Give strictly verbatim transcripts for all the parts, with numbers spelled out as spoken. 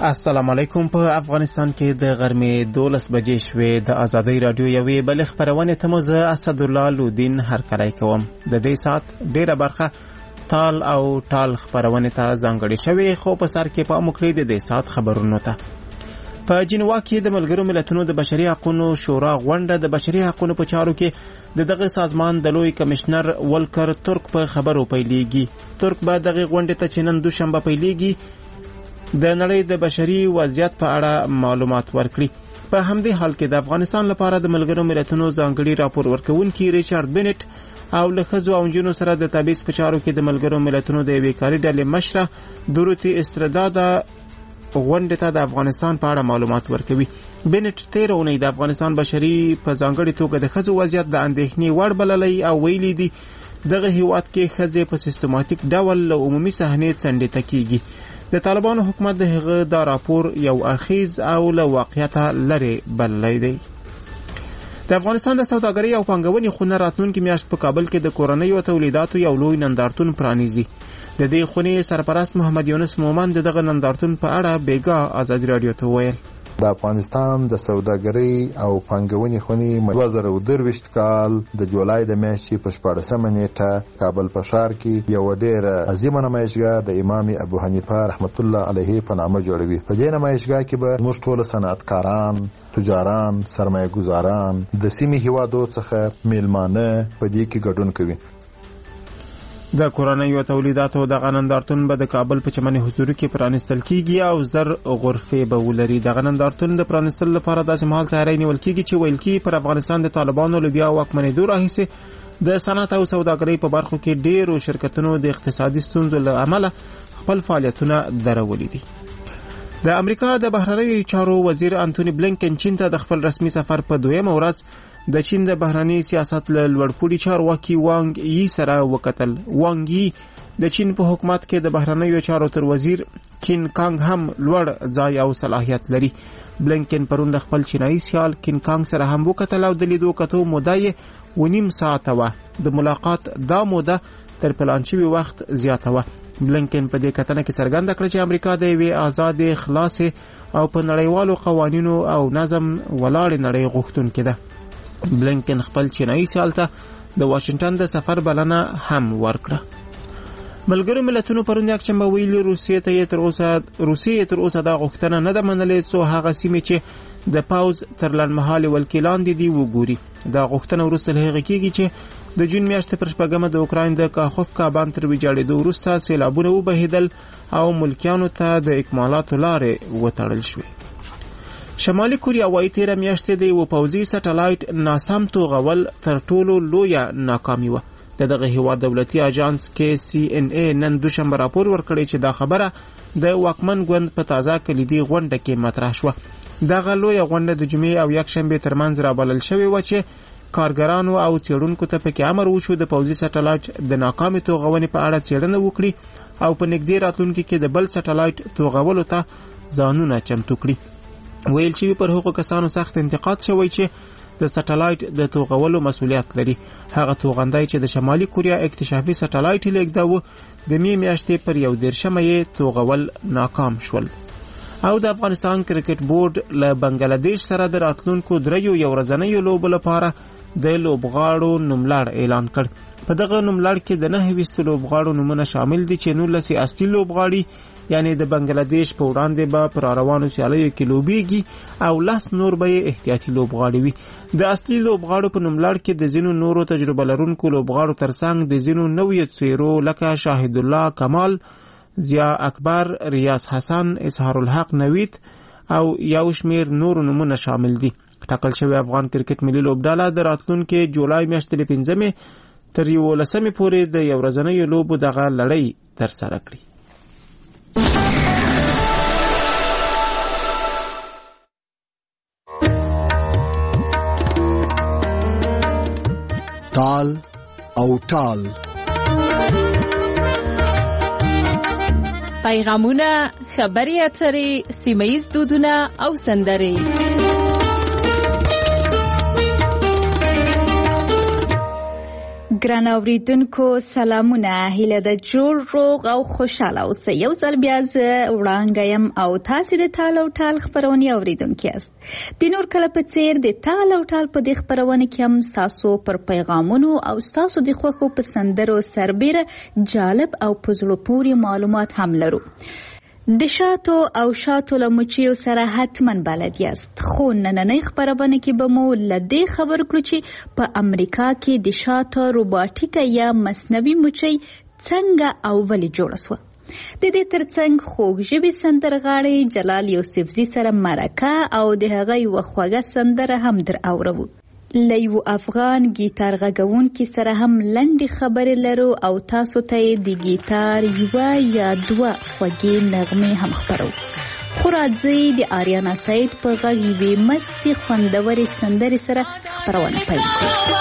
السلام علیکم. په افغانستان کې د غرمې دولس بجې شوې. د ازادۍ رادیو یوې بل خبرونه ته مزه اسد الله لودین هرکلی کوم. د دې سات ډیره برخه تال او ټال خبرونه ته ځانګړې شوې، خو په سر کې په مخکې د دې سات خبرونو ته په جنوا کې د ملګرو ملتونو د بشري حقوقو شورا غونډه د بشري حقوقو په چارو کې د دغه سازمان د لوی کمشنر ولکر ترک په خبرو پیلېږي. ترک به دغه غونډه ته چنن دوشنبه پیلېږي د نړۍ د بشري وضعیت په اړه معلومات ورکړي. په همدې حال کې د افغانستان لپاره د ملګرو ملتونو ځانګړي راپور ورکونکي ریچارډ بنټ او له ښځو او نجونو سره د تبعیض په چارو کې د ملګرو ملتونو د یوې کاري ډلې مشره دوروتی استردادا غونډې ته د افغانستان په اړه معلومات ورکوي. بنټ تیر اونۍ د افغانستان بشري په ځانګړي توګه د ښځو وضعیت د اندېښنې وړ بللی او ویلي دي دغه هیواد کې ښځې په سیستماتیک ډول له عمومي صحنې څنډې کېږي. د طالبانو حکومت د هغه دا راپور یو اخیز او له واقعیت لري بللی دی. د افغانستان د سوداګرۍ او پانګونې خونه راتلونکي میاشت په کابل کې د کورنۍ او تولیداتو یو لوی نندارتون پرانیزي. د دې خونې سرپرست محمد یونس مومن د دغه نندارتون په اړه بیګا ازادي رادیو ته ویل. د افغانستان د سوداګرۍ او پانګونې خونې دوه زره او درویشت کال د جولای د میاشتې په شپاړسمه نیټه کابل په ښار کې یو ډېره عظیمه نمایشګاه د امام ابو حنیفه رحمت الله علیه په نامه جوړوي. په دې نمایشګاه کې به موږ ټول صنعتکاران، تجاران، سرمایه ګزاران د سیمې هیوادو څخه میلمانه په دې کې ګډون کوي. د کورنۍ او تولیداتو دغه نندارتون به د کابل په چمن حضوري کې پرانیستل کیږي او زر غرفې به ولري. دغه نندارتون د پرانیستل لپاره داسې مهال تیاری نیول کیږي چې ویل کیږي پر افغانستان د طالبانو له بیا واکمنېدو راهیسې د صنعت او سوداګرۍ په برخو کې ډېرو شرکتونو د اقتصادي ستونزو له امله خپل فعالیتونه درولي دي. د امریکا د بهرنیو چارو وزیر انټونی بلینکن چین ته د خپل رسمي سفر په دویمه ورځ د چین د بهرنی سیاست له لوړپوړي چارواکي وانګ یي سره وکتل. وانګ یي د چین په حکومت کې د بهرنیو چارو تر وزیر کین کانګ هم لوړ ځای او صلاحیت لري. بلینکن پرون د خپل چینایي سیال کین کانګ سره هم وکتل او د لیدو کتو موده یې ونیم ساعته وه. د ملاقات دا موده تر پلان شوي وخت زیاته وه. بلینکن په دې کتنه کې څرګنده کړه چې امریکا د یوې آزادې، خلاصې او په نړیوالو قوانینو او نظم ولاړې نړۍ غوښتونکې ده. بلینکن خپل چینایي سیال ته د واشنگټن د سفر بلنه هم ورکړه. ملګرو ملتونو پرون یکشنبه ویلي روسیې ته تر اوسه روسیې تر اوسه دا غوښتنه نه ده منلې څو هغه سیمې چې د پاوز تر لنډمهالې ولکې لاندې دي وګوري. دا غوښتنه وروسته له هغې کېږي چې د جون میاشتې پر شپږمه د اوکراین د کاخوفکا بند تر ویجاړېدو وروسته سیلابونه وبهېدل او ملکیانو ته د اکمالاتو لارې وتړل شوې. شمالي کوریا وايي تیره میاشتې د یو پوځي سټلایټ ناسم توغول تر ټولو لویه ناکامي وه. د دغه هیواد دولتي اژانس کې سی ان ای نن دوشنبه راپور ورکړی چې دا خبره د واکمن ګوند په تازه کلیدي غونډه کې مطرح شوه. دغه لویه غونډه د جمعې او یکشنبې ترمنځ رابلل شوې وه چې کارګرانو او څېړونکو ته پکې امر وشو د پوځي سټلایټ د ناکامې توغونې په اړه څېړنه وکړي او په نږدې راتلونکي کې د بل سټلایټ توغولو ته ځانونه چمتو کړي. ویل شوي پر هغو کسانو سخت انتقاد شوی چې د سټلایټ د توغولو مسؤلیت لري. هغه توغندی چې د شمالي کوریا اکتشافي سټلایټ لیږداوه د مې میاشتې پر یو دېرشمه یې توغول ناکام شول. او د افغانستان کرکټ بورډ له بنگلادیش سره د راتلونکو دریو یو ورځنیو لوبو لپاره د لوبغاړو نوملړ اعلان کړ. په دغه نوملړ کې د نهه ویشتو لوبغاړو نومونه شامل دي چې نولس اصلي لوبغاړي یعنی د بنگلادیش په وړاندې به پر روانو سیالیو کې لوبېږي او لس نور به یې احتیاطي لوبغاړي وي. د اصلي لوبغاړو په نوملړ کې د ځینو نورو تجربه لرونکو لوبغاړو ترڅنګ د ځینو نویو څېرو لکه شاهد الله کمال، ضیا اکبر، ریاض حسن، اظهار الحق نوید او یو شمیر نور نومونه شامل دي. ټاکل شوی افغان کرکټ ملي لوبډله د راتلونکي جولای میاشتې له پنځمې تر یولسمې پورې د یو ورځنیو لوبو دغه لړۍ ترسره کړي. تال او ټال پیغامونه، خبري اترې، سیمه‌ییز دودونه او سندرې. ګران اوریدونکو سلامونه، هیله د جوړ روغ او خوشاله اوسئ. یو ځل بیا زه وړانګه یم او تاسې د تال او ټال خپرونې اوریدونکي یاست. د نور کله په څیر د تال او ټال په دې خپرونه کې هم ستاسو پر پیغامونو او ستاسو د خوښو په سندرو سربیره جالب او په زړه پورې معلومات هم لرو. د شاتو او شاتو له مچیو سره حتما بلد یاست، خو نننۍ خپرونه کې به مو له دې خبر کړو چې په امریکا کې د شاتو روباټیکه یا مصنوعي مچۍ څنګه او ولې جوړه سوه. د دې ترڅنګ خوږ ژبې سندرغاړی جلال یوسفزي سره مرکه او د هغه یوه خوږه سندره هم در اورو. له یو افغان ګیتار غږونکي سره هم لنډې خبرې لرو او تاسو ته د ګیتار یوه یا دوه خوږې نغمې هم خپرو. خو راځئ د آریانا سعید په غږ یوې مستې خوندورې سندرې سره خپرونه پیل کړو.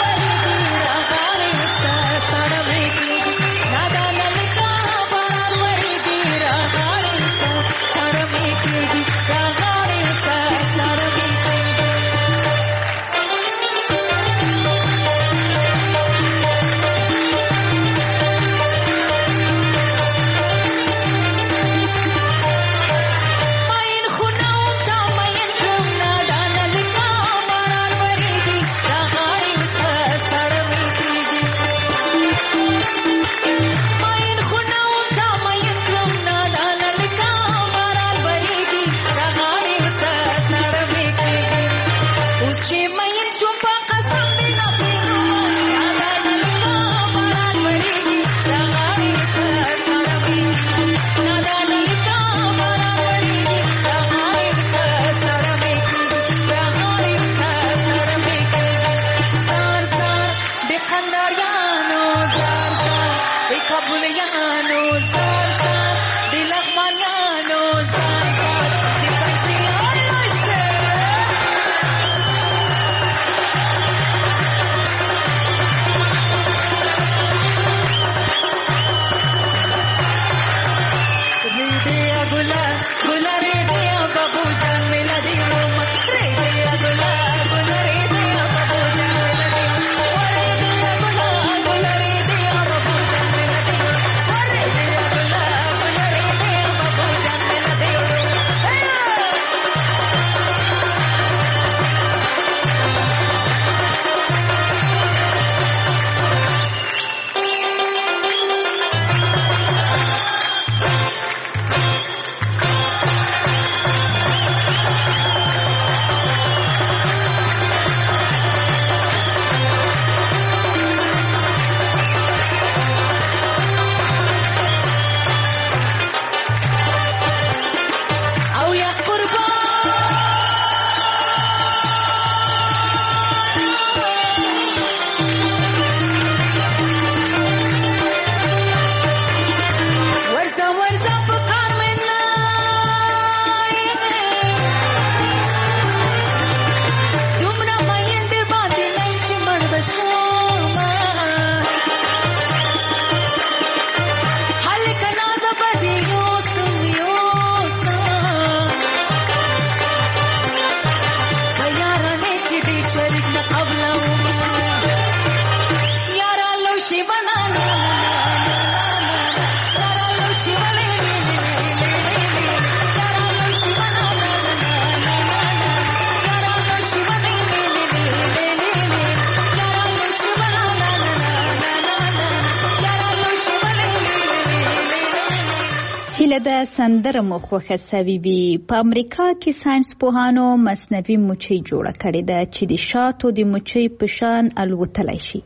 د سندره مو خوښه سوي وي. په امریکا کې ساینس پوهانو مصنوعي مچۍ جوړه کړې ده چې د شاتو د مچۍ په شان الوتلی شي.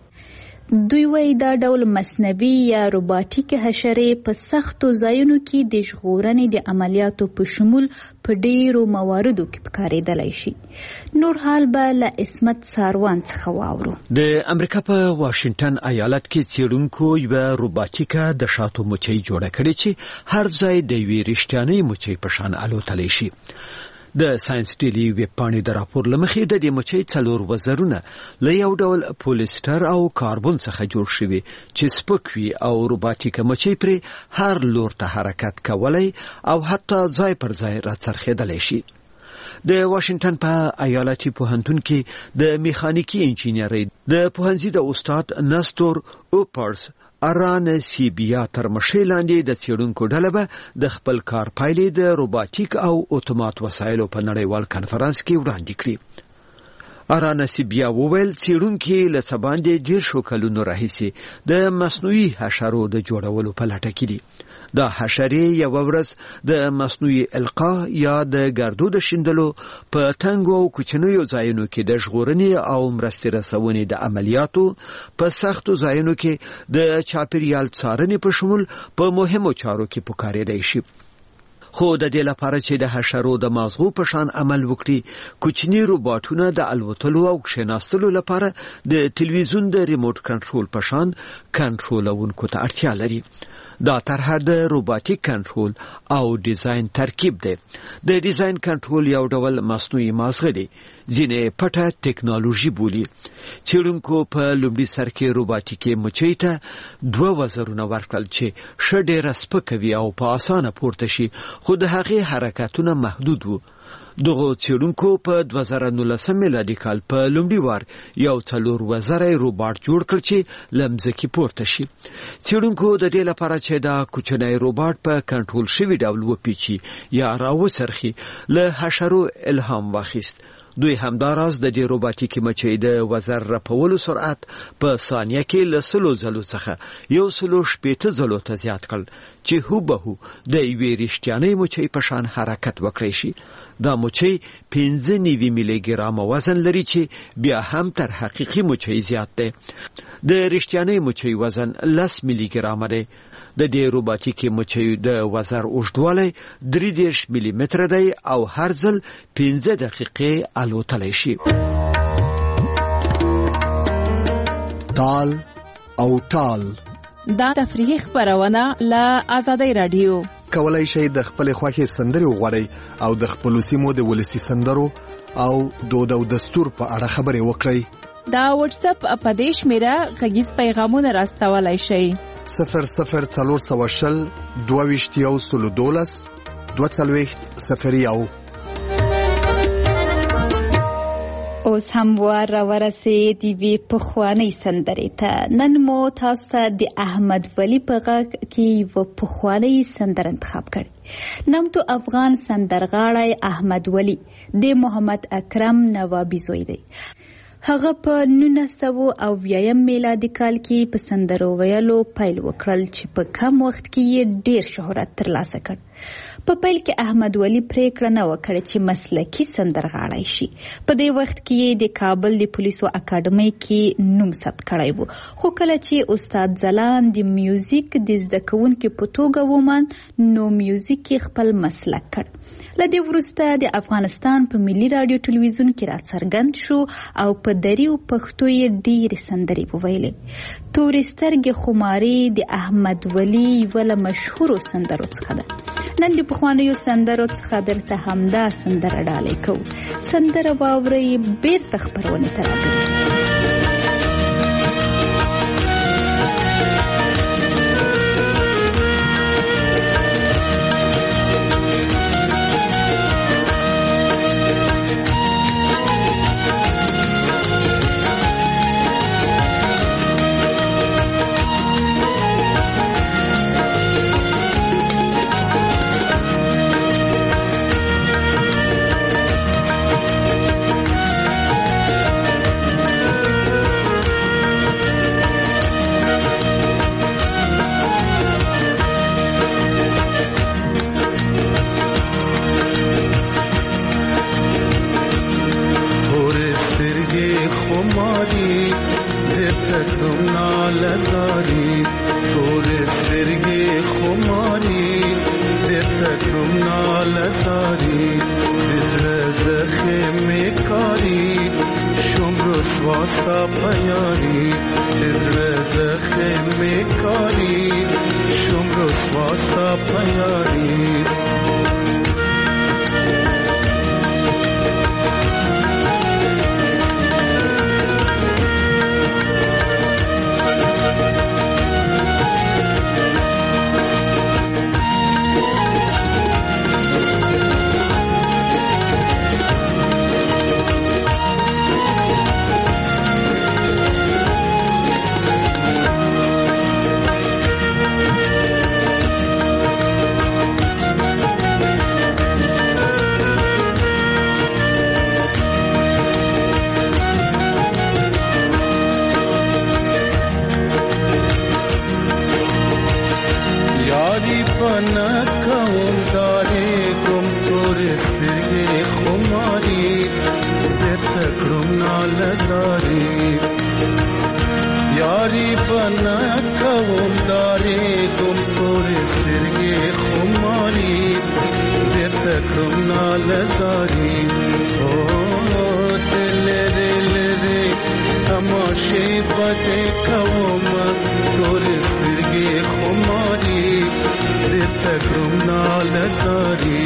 دوی وایي دا ډول مصنوعي یا روباټیک حشرې په سختو ځایونو کې د ژغورنې د عملیاتو په شمول په ډیرو مواردو کې کارېدلی شي. نور حال به له عصمت ساروان څخه واورو. د امریکا په واشنګټن ایالت کې څېړونکو یوه روباټیکه د شاتو مچۍ جوړه کړې چې هر ځای د یوې رښتیانۍ مچۍ په شان الوتلی شي. د ساينس ډیلی ویب پاڼې د راپور لمخې د دې مچۍ څلور وزرونه له یو ډول پولیستر او کاربن څخه جوړ شوي چې سپک وي او روباټیکه مچۍ پرې هر لور ته حرکت کولی او حتی ځای پر ځای راڅرخېدلی شي. د واشنگټن په ایالتي پوهنتون کې د میخانیکي انجینرۍ د پوهنځي د استاد نستور اوپرز اران سیبیا تر مشې لاندې د څېړونکو ډله به د خپل کار پایلې د روباټیک او اتومات وسایلو په نړیوال کنفرانس کې وړاندې کړې. اران سیبیا وویل څېړونکي له څه باندې ډېر شو کلونو راهیسې د مصنوعي حشرو د جوړولو په لټه کې دي. دا حشرې یو ورځ د مصنوعي القا یا د ګردو د شیندلو په تنګو او کوچنیو ځایونو کې د ژغورنې او مرستې رسونې د عملیاتو په سختو ځایونو کې د چاپیریال څارنې په شمول په مهمو چارو کې پکارېدای شي. خو د دې لپاره چې د حشرو د مازغو په شان عمل وکړي، کوچني روباټونه د الوتلو او کښېناستلو لپاره د تلویزیون د ریموټ کنټرول په شان کنټرولونکو ته اړتیا لري. دا طرحه د روباټیک کنټرول او ډیزاین ترکیب دی. د ډیزاین کنټرول یو ډول مصنوعي مازغه دی، ځینې پټه ټیکنالوژي بولي. څېړونکو په لومړي سر کې روباټیکي مچۍ ته دوه وزرونه ورکړل چې ښه ډېره سپکه وي او په اسانه پورته شي، خو د هغې حرکتونه محدود وو. دغه څېړونکو په دوه زره نولسم میلادي کال په لومړي وار یو څلور وزری روباټ جوړ کړ چې له مځکې پورته شي. څېړونکو د دې لپاره چې دا کوچنی روباټ په کنټرول شوي ډول وپیچي یا راوڅرخي له حشرو الهام واخیست. دوی همداراز د دې روباټیکي مچۍ د وزر رپولو سرعت په ثانیه کې له سلو ځلو څخه یو سلو شپېته ځلو ته زیات کړ چې هوبهو د یوې رښتیانۍ مچۍ په شان حرکت وکړی شي. دا مچۍ پنځه نوي میلي ګرامه وزن لري چې بیا هم تر حقیقي مچۍ زیات دی. د رښتیانۍ مچۍ وزن لس میلي ګرامه دی. د دې روباټیکي مچۍ د وزر اوږدوالی درې دېرش میلي متره دی او هر ځل پنځه دقیقې الوتلی شي. تال او ټال دا تفریحي خپرونه له آزادۍ رادیو. کولای شئ د خپل خوښې سندرې وغواړئ او د خپل سیمو د ولسي سندرو او دود او دستور په اړه خبرې وکړئ. دا واتس اپ په دې شمیره غږیز پیغامونه راستولای شئ. صفر صفر څلور سوه شل دوه ویشت یو سلو دولس دوه څلوېښت صفر یو. اوس هم وار ورسید یوې پخوانۍ سندرې ته. نن مو تاسو ته د احمد ولی په غږ کې یوه پخوانۍ سندره انتخاب کړې. نامتو افغان سندرغاړی احمد ولی د محمد اکرم نوابي زوی دی. هغه په نولس سوه اویایم میلادي کال کې په سندرو ویلو پیل وکړل چې په کم وخت کې یې ډیر شهرت ترلاسه کړ. په پیل کې احمد ولی پریکړه نه وکړه چې مسلکي سندرغاړی شي. په دې وخت کې یې د کابل د پولیسو اکاډمۍ کې نوم ثبت کړی و، خو کله چې استاد ځلان د میوزیک د زده کوونکي په توګه وموند نو میوزیک یې خپل مسلک کړ. له دې وروسته د افغانستان په ملي راډیو ټلویزیون کې راڅرګند شو او په دریو پښتو یې ډېرې سندرې وویلې. تورې سترګې خمارې د احمد ولی یوه له مشهورو سندرو څخه ده. نن د پخوانیو سندرو څخه درته همدا سندره ډالۍ کوو. سندره واورئ، بیرته خپرونې ته راګرځو. لزاری یاری بنا کوم داری گم تور سترگی خماری دیر تکم نالزاری او دل دل ری تماشی بده کوم تور سترگی خماری دیر تکم نالزاری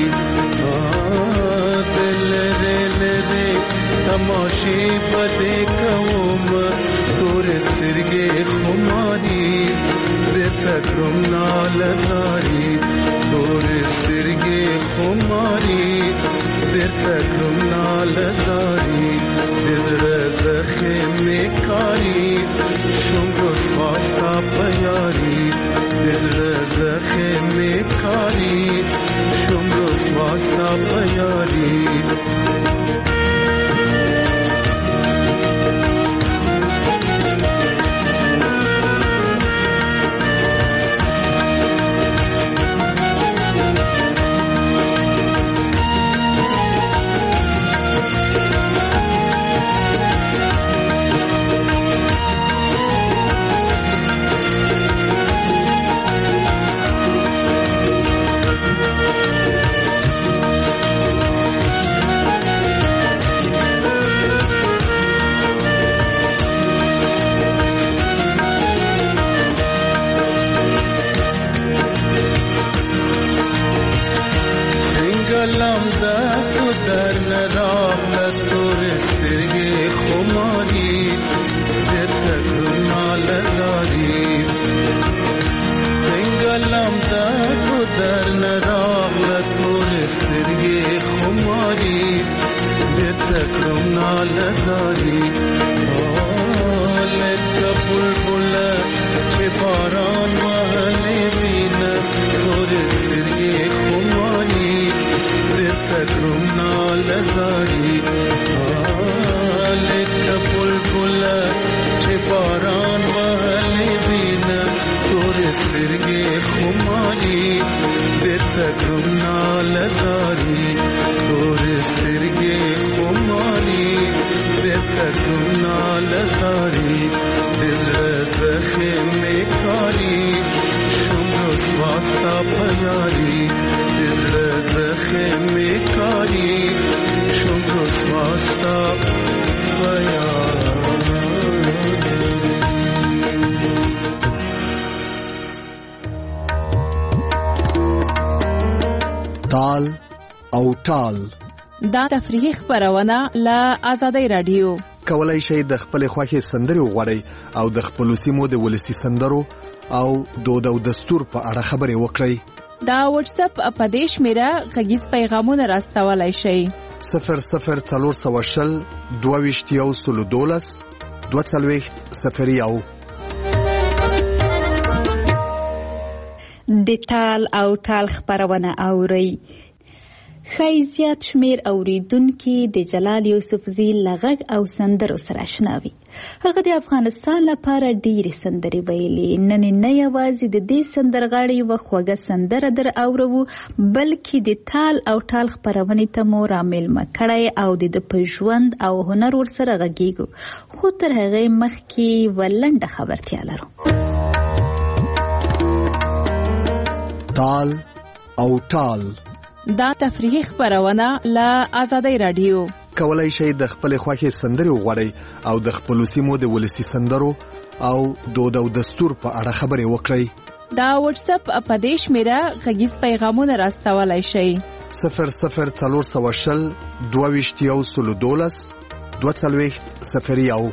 دل دل ری تماشی بده کوم تور سترگی خماری دیر تکم نالزاری تور سترگی خماری دیر تکم نالزاری دل زخم کاری شنگ سواستا پیاری دل زخم کاری شنگ سواستا پیاری تال او ټال دا تفریحي خبرونه له آزادۍ رادیو. کولای شئ د خپل خوښي سندري وغواړئ او د خپل سیمو د ولسی سندرو او دود او دستور په اړه خبرې وکړئ. دا واتس اپ اپدیش میرا غږیز پیغامونه راستولای شئ. صفر صفر څلور سوه شل دوه ویشت یو سلو دولس دوه څلوېښت صفر یو. د تال او ټال خبرونه اورئ. ښایي زیات شمیر اوریدونکي د جلال یوسفزي له غږ او سندرو سره اشنا وي. هغه د افغانستان لپاره ډېرې سندرې ویلي. نن نه یوازې د دې سندرغاړې یوه خوږه سندره در اورو، بلکې د تال او ټال خپرونې ته مو رامیلمه کړی او د ده په ژوند او هنر ورسره غږیږو. خو تر هغې مخکې یوه لنډه خبرتیا لرو. تال او ټال دا تفریحي خبرونه له آزادۍ رادیو. کولای شئ د خپل خوښي سندري وغواړئ او د خپل سیمو د ولسی سندرو او دود او دستور په اړه خبرې وکړئ. دا واتس اپ اپدیش میرا غږیز پیغامونه راستولای شئ. صفر صفر څلور سوه شل دوه ویشت یو سلو دولس دوه څلوېښت صفر یو.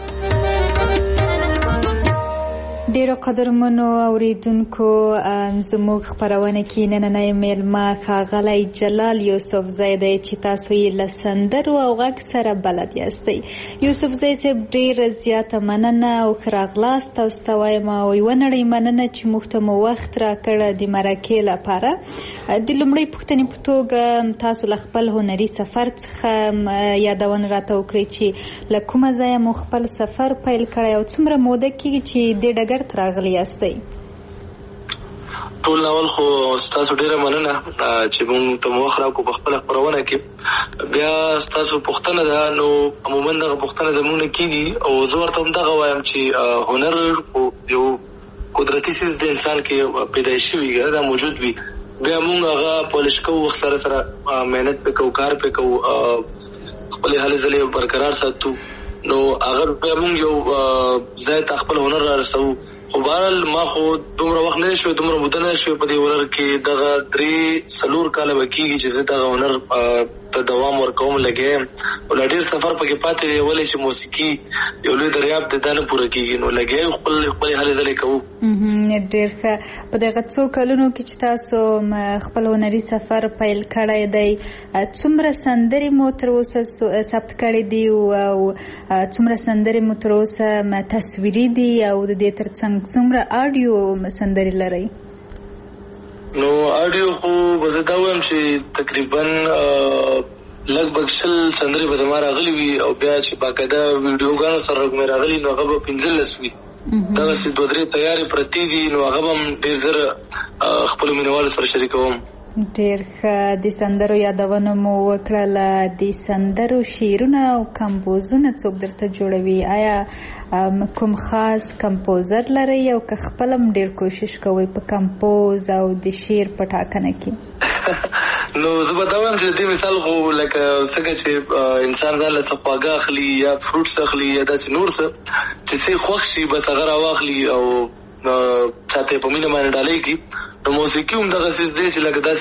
ډیرو قدرمنو اوریدونکو، زموږ خبرونه کې نننی میلمه ښاغلی جلال یوسفزی دی چې تاسو یې له سندرو او غږ سره بلد یاستئ. یوسفزی صاحب ډیره زیاته مننه او ښه راغلاست. تاسو ته وایم او یوه نړۍ مننه چې موږ ته مو وخت راکړه د مرکې لپاره. د لومړۍ پوښتنې په توګه تاسو له خپل هنري سفر څخه یادونه راته وکړئ چې له کومه ځایه مو خپل سفر پیل کړی او څومره موده کېږي چې دې ډګر تراغلی یاستئ؟ ټول ناول خو تاسو ډیره مننه چې موږ ته وخت راکو په خپل خبرونه کې. بیا تاسو پوښتنه ده نو عموما دغه پوښتنه زموږ کېږي او زه ورته هم دغه وایم چې هنر یو قدرتي څیز د انسان کې پیدایشي وي، دا موجود وي. بیا موږ هغه پالش کوو، وخت سره سره محنت پې کوو، کار پې کوو، خپلې هلې ځلې برقرار ساتو، نو هغه بیا موږ یو ځای ته خپل هنر را رسوو. خو بهرحال ما خو دومره وخت نه شوی، دومره موده نه شوی په دې هنر کې. دغه درې څلور کاله به کېږي چې زه دغه هنر ته دوام ورکوم، لګیا یم او لا ډېر سفر پکې پاتې دی. ولې چې موسیقي یو لوی دریاب دی، دا نه پوره کېږي، نو لګیا یو خپل خپلې هلې ځلې کوو. ډېر ښه. په دغه څو کلونو کې چې تاسو خپل هنري سفر پیل کړی دی، څومره سندرې مو تر اوسه ثبت کړې دي او څومره سندرې مو تر اوسه تصویري دي او د دې تر څنګ څومره آډیو سندرې لرئ؟ نو آډیو خو به زه دا وایم چې تقریبا لږ بږ شل سندرې به زما راغلي وي او بیا چې باقاعده ویډیوګانو سره مې راغلي نو هغه به پنځلس وي. دغسې دوه درې تیارې پرتې دي، نو هغه به هم ډېر زر خپلو مینوالو سره شریکوم. ډېر ښه. د سندرو یادونه مو وکړله، د سندرو شعرونه او کمپوزونه څوک درته جوړوي؟ آیا کوم خاص کمپوزر لرئ او که خپل هم ډېر کوشش کوئ په کمپوز او د شعر په ټاکنه کې؟ نو زه به دا وایم چې د دې مثال خو لکه څنګه چې انسان ځان له څه خواږه اخلي یا فروټس اخلي یا داسې نور څه چې څه خوښ شي بس هغه راواخلي او چاته په مینه باندې ډالۍ کړي. نو موسیقي هم دغه څیز دی چې لکه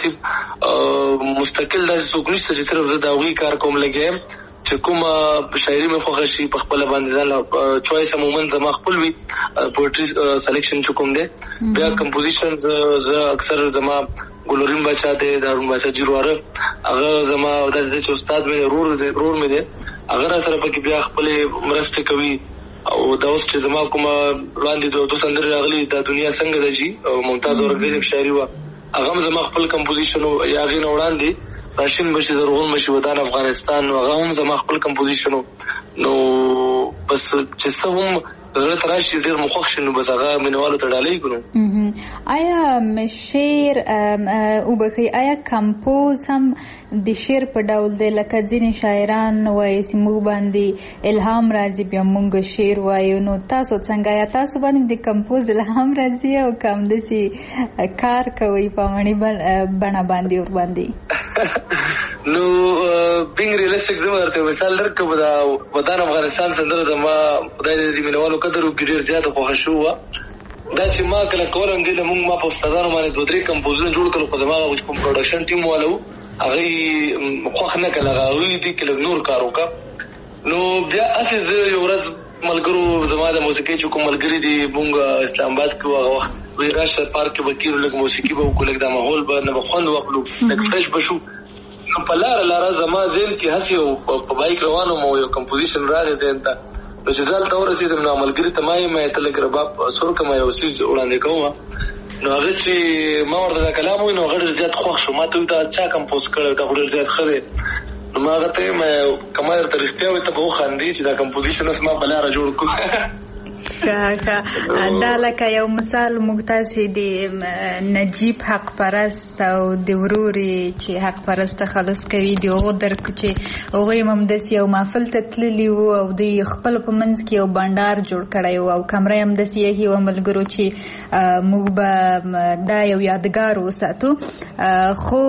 داسې مستقل داسې څوک نشته چې صرف زه د هغوی کار کوم. لګیا یم چې کومه شاعري مې خوښه شي په خپله باندې ځان چوایس عموما زما خپل وي، پویټري سلیکشن چې کوم دی. بیا کمپوزیشن زه اکثر زما ګلورین باچا دی، د هارون باچا جیرواره، هغه زما داسې دی چې استاد مې رور دی رور مې دی، هغه را سره پکې بیا خپلې مرستې کوي. او دا اوس چې زما کومه وړاندې دوه دوه سندرې راغلي، دا دنیا څنګه ده جي ممتاز اورنګزیب شاعري وه، هغه هم زما خپل کمپوزیشن و. یا هغې نه وړاندې راشین بشي زرغون بشي ودان افغانستان، نو هغه هم زما خپل کمپوزیشن و. نو بس چې څه هم زړه ته راشي ډېر مو خوښ شي نو بس هغه مینوالو ته ډالۍ کړو. آیا شعر وبښئ، آیا کمپوز هم د شعر په ډول دی؟ لکه ځینې شاعران وایي چې موږ باندې الهام راځي بیا موږ شعر وایو، نو تاسو څنګه؟ یا تاسو باندې د کمپوز الهام راځي او که همداسې کار کوئ په عملي بڼه باندې ور باندې؟ نو بینګ ریلسټک زه ورته مثال درکړم، دا ودان افغانستان سندره زما خدای دې مینوالو قدر وکړي ډېر زیاته خوښه شوې وه. دا چې ما کله کولم دې له موږ ما په استادانو باندې دوه درې کمپوزونه جوړ کړل، خو زما هغه کوم پروډکشن ټیم والا و هغوی خوښ نه کړل، هغه هغوی دې کې لږ نور کار وکړه. نو بیا هسې زه یو ورځ ملګرو زما د موسیقۍ چې کوم ملګري دي موږ اسلام آباد کې هغه وخت وایي راشه پارک کې به کېږو، لږ موسیقي به وکړو، لږ دا ماحول به نه به خوند واخلو، لږ فرش به شو. نو په لاره لاره زما ذهن کې هسې یو په بایک روان وم او یو کمپوزیشن راغی ذهن ته. نو چې زه هلته ورسېدم نو ملګري ته ما یې ته لږ رباب سور کړم، یو څیز وړاندې کوم. نو هغه چې ما ورته دا کلام وایي نو هغه ډېر زیات خوښ شو، ما ته وایي دا چا کمپوز کړی، دا خو ډېر زیات ښه دی. نو ما هغه ته یم که ما درته رښتیا وایي ته به وخاندې چې دا کمپوزیشن اوس ما په لاره جوړ کړو. دا لکه یو مثال موږ تاسې د نجیب حق پرست او د ورورې چې حق پرست تخلص کوي د هغو درک چې هغوی هم همداسې یو محفل ته تللي وو او دوی خپل په منځ کې یو بنډار جوړ کړی و او کمره یې همداسې یخي وه ملګرو چې موږ به دا یو یادګار وساتو. خو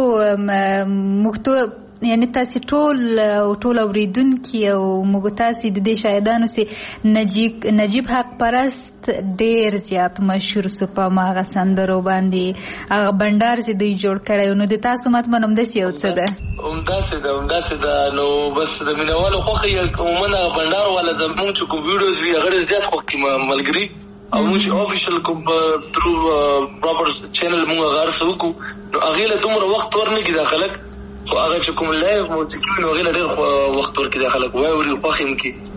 موږ یعنی تاسې ټول او ټول اوریدونکي او موږ تاسې د دې شاهدانو چې نجیب نجیب حق پرست ډېر زیات مشهور سو په هغه سندرو باندې، هغه بنډار چې دوی جوړ کړی، نو د تاسو مطمئن همداسې یو څه ده؟ همداسې ده همداسې ده. نو بس د مینوالو خوښه یې عموما هغه بنډار والا زموږ چې کوم ویډیوز وي هغه ډېر زیات خوښ کړي ملګري، او موږ چې افیشل کوم ترو پراپر چینل موږ هغه هر څه وکړو نو هغې له دومره وخت ورنکړي دا خلک، خو هغه چې کوم لایف موسیقي وي نو هغې له ډېر وخت ورکړي دا خلک واوري خوښ یې هم کړي.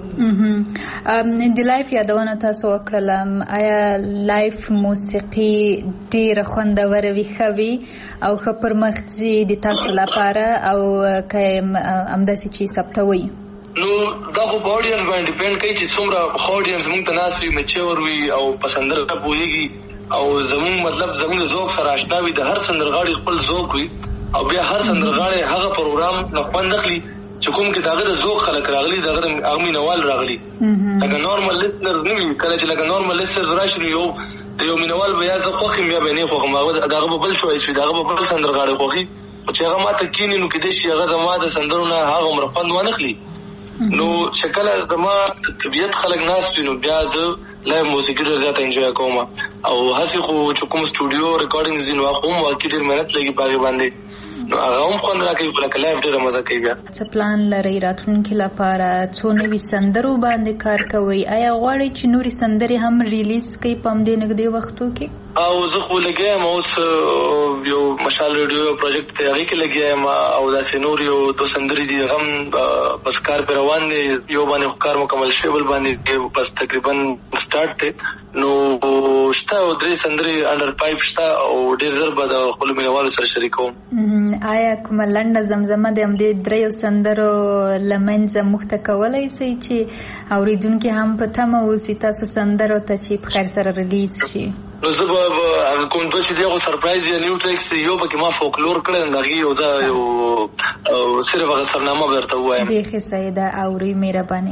د لایف یادونه تاسو وکړله، آیا لایف موسیقي ډېره خوندوره وي، ښه وي او ښه پرمخ ځي د تاسو لپاره، او که همداسې چې ثبتوئ؟ نو دا خو په اډینس باندې ډیپند کوي چې څومره اډینس موږ ته ناس وي میچور وي او په سندره پوهیږي او زموږ مطلب زموږ ذوق سره آشنا وي. د هر سندرغاړي خپل ذوق وي او بیا هر سندرغاړي هغه پروګرام نه خوند اخلي چې کوم کې داغه ذوق خلک راغلي داغه اغمی نوال راغلي. لکه نورمال لیسنر نه وي کله چې لکه نورمال لیسنر راشي یو یو مینوال بیا زه خوخم بیا به نه خوخم هغه داغه بل چويس وي داغه بل سندرغاړي خوخي چې هغه ماته کینې نو کې د شي هغه زما د سندرونه هغه مرفند ونه خلی. نو شکل از دما طبیعت خلق ناس نو بیا زه لای موسیقي ډېر زیات انجوای کوم او هسې خو چې کوم سټوډیو ریکارډینګ زین واخوم واقعي ډېر مهنت لګي پاګې باندې نو هغه هم خوند راکوي لکه لایف ډېره مزه کوي. بیا څه پلان لرئ راتلونکي لپاره؟ څو نوي سندرو باندې کار کوئ؟ آیا غواړئ چې نورې سندرې هم ریلیز کړئ په همدې نږدې وختو کې؟ او زه خو لګیا یم اوس یو مشال ریډیو یو پروجیکټ دی هغې کې لګیا یم او داسې نور یو دو سندرې دي هغه هم بس کار پرې روان دی. یو باندې خو کار مکمل شوی بل باندې بس تقریبا سټارټ دی. نو شته او درې سندرې انډر پایپ شته او ډېر زر به د خپلو مینهوالو سره شریکوم. آیا کومه لنډه زمزمه د همدې دریو سندرو له منځه موږ ته کولی شئ چې اورېدونکي هم په تمه اوسي تاسو سندرو ته چې په خیر سره ریلیز شي؟ نو زه به هغه کوم دوه چې دی هغه سرپرایز یا نیو ټریکس یو پکې ما فولکلور کړی د هغې یو زه یو صرف هغه سرنامه به درته ووایم. بیخي صحیح ده اورئ مهرباني.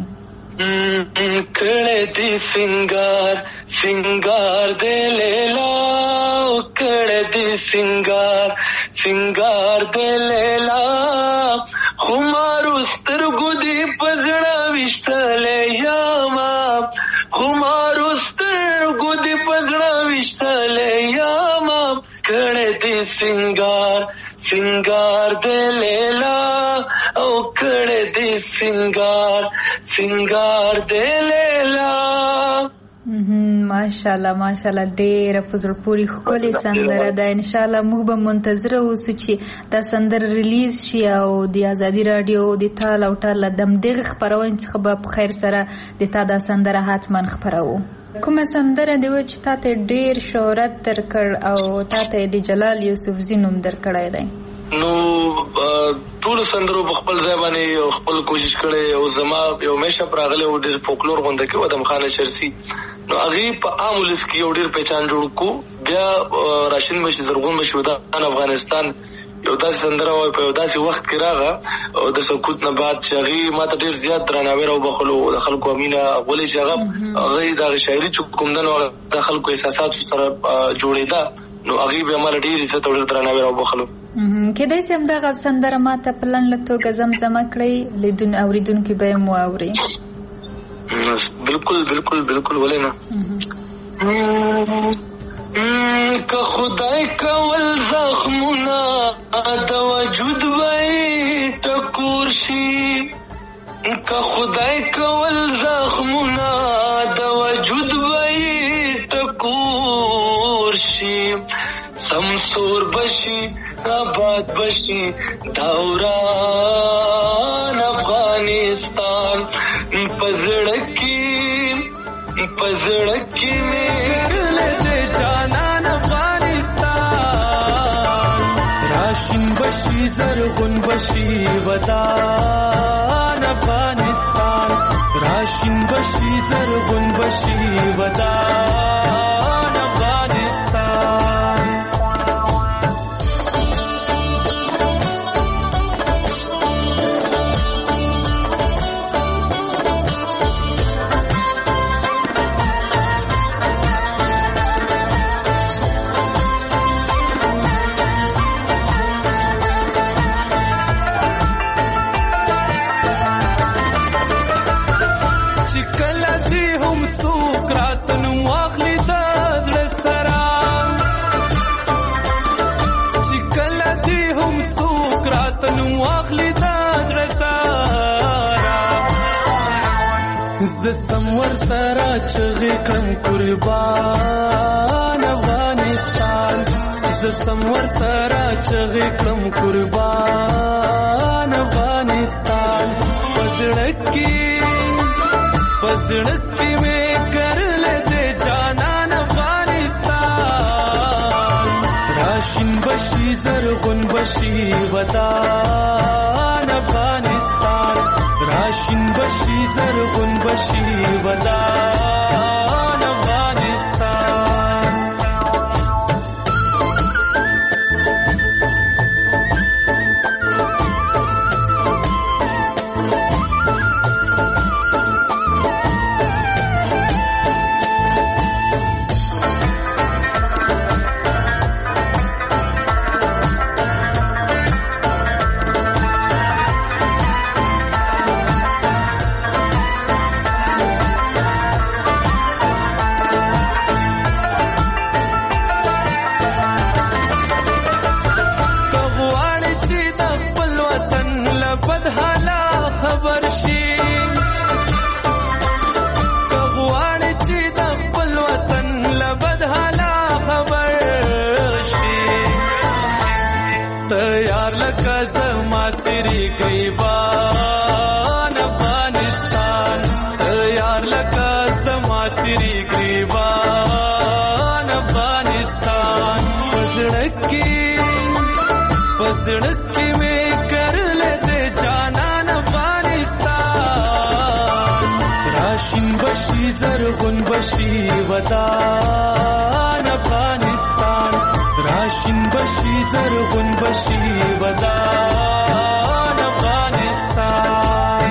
کړه دې سنگار سنگار دې لیلا کړه دې سنگار سنگار دې لیلا خمارو سترګو دې پزړه وشتلې یاما خمارو سترګو دې پزړه وشتلې یاما کړه دې سنگار سنگار دې لیلا او کړه دې سنگار سنگار دې لیلا. ماشاءالله ماشاءالله ډېره په زړه پورې ښکلې سندره ده. انشاءالله موږ به منتظره اوسو چې دا سندره ریلیز شي او د ازادي راډیو د تال او ټال له دمدغې خپرونې څخه به په خیر سره د تا دا سندره حتما خپروو. کومه سندره دی چې تا ته ډېر شهرت درکړ او تا ته د جلال یوسفزي نوم درکړی دی؟ نو ټول سندرو په خپل ځای باندې خپل کوشش کړی او زما یو میشه پر راغلی او ډېر فولکلور غونډه کې ادم خان چرسي نو هغې په عام ولس کې یو ډېر پہچان جوړ کو. بیا راشن بشي زرغون بشي ودان افغانستان یو داسې سندره وای په یو داسې وخت کې راغه او د سکوت نه بعد چې هغې ما ته ډېر زیات درناوی راوبخلو د خلکو امینه ولې چې هغه هغې د هغې شاعري چې کوم ده نو هغه د خلکو احساساتو سره جوړېده نو هغې بیا ما له ډېر عزت او ډېر درناوی راوبخلو. کېدای شي همدغه سندره ما ته په لنډه توګه زمزمه کړئ اورېدونکي به یې واوري. بالکل بالکل بالکل ولې نه. که خدای کول زخمونه د وجود به ټکور شي که خدای کول زخمونه د وجود به ټکور شي سمسور بشي آباد بشي دوران افغانستان پزړکی پزړکی مې لته جانان افغانستان راشن بشي زرغون بشي ودان افغانستان راشن بشي زرغون بشي ودان افغانستان. زسمور سره چغې کړم قربان افغانستان زسمور سره چغې کړم قربان افغانستان پزړکی پزړکی مې کرل دې جانان افغانستان راشن بشي زرغون بشي ودان افغانستان راشن بشي ودان افغانستان. गरीबान अफगानिस्तान तैयार लगा समासरी गरीबान अफगानिस्तान. पसड़की पसड़की में कर लेते जाना अफगानिस्तान. राशिन बशी जरगुन बशी वदान अफगानिस्तान. राशिन बशी जरगुन बशी वदान अफगानिस्तान.